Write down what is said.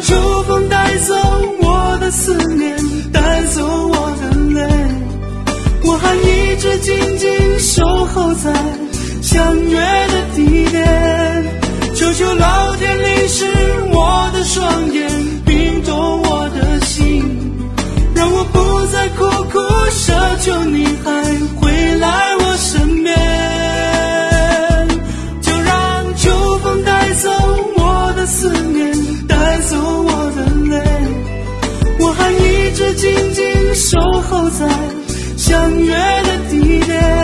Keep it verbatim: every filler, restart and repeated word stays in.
秋风带走我的思念，带走我的泪，我还一直紧紧守候在相约的地点。求求老天淋湿我的双眼，冰冻我的心，让我不再苦苦奢求你还回来我身边。就让秋风带走我的思念，带走我的泪，我还一直紧紧守候在相约的地点。